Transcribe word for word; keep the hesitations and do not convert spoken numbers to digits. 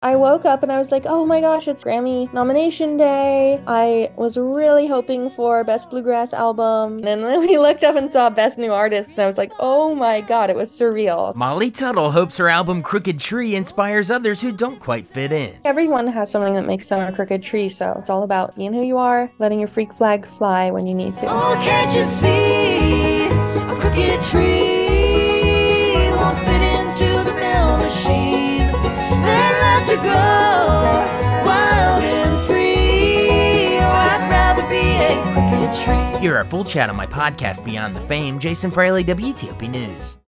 I woke up and I was like, oh my gosh, it's Grammy nomination day. I was really hoping for Best Bluegrass Album. And then we looked up and saw Best New Artist, and I was like, oh my god, it was surreal. Molly Tuttle hopes her album Crooked Tree inspires others who don't quite fit in. Everyone has something that makes them a crooked tree, so it's all about being who you are, letting your freak flag fly when you need to. Oh, can't you see a crooked tree won't fit into the mill machine? They're left to grow wild and free. Oh, I'd rather be a crooked tree. Hear our full chat on my podcast Beyond the Fame. Jason Fraley, W T O P News.